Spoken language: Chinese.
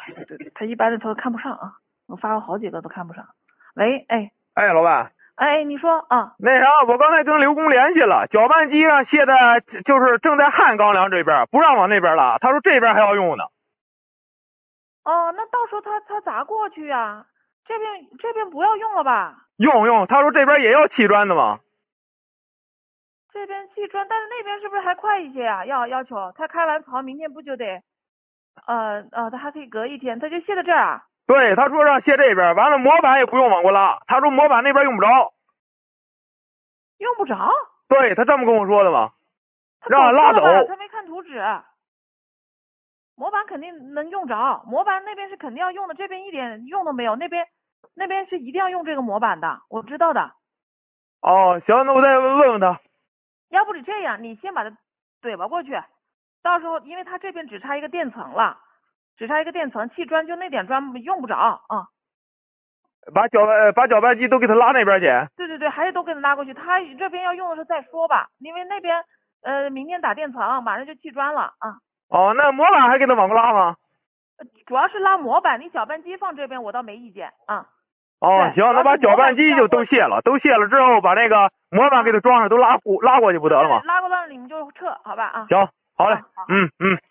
他一般的他都看不上啊，我发过好几个都看不上。喂，哎， 老板， 哎，你说啊？ 那啥，我刚才跟刘工联系了，搅拌机上卸的就是正在汉钢梁这边，不让往那边拉，他说这边还要用呢。 哦，那到时候他咋过去呀？这边不要用了吧？ 用，他说这边也要砌砖的嘛。 这边砌砖，但是那边是不是还快一些呀？要求他开完槽，明天不就得，他还可以隔一天，他就卸在这儿啊？ 对，他说让卸这边，完了模板也不用往过拉，他说模板那边用不着。 用不着？ 对，他这么跟我说的嘛，让他拉走。 他没看图纸。模板肯定能用着，模板那边是肯定要用的，这边一点用都没有，那边是一定要用这个模板的，我知道的。 哦，行，那我再问问他。 要不你这样，你先把它怼吧过去，到时候因为他这边只差一个垫层了，只差一个垫层，砌砖就那点砖用不着啊。 把搅拌机都给他拉那边去。 对，还是都给他拉过去，他这边要用的时候再说吧，因为那边明天打垫层，马上就砌砖了啊。 哦，那模板还给他往过拉吗？ 主要是拉模板，你搅拌机放这边我倒没意见啊。 哦，行，那把搅拌机就都卸了，之后把那个模板给他装上，都拉过去不得了吗？ 拉过来你们就撤，好吧啊。 行，好嘞， 好嗯。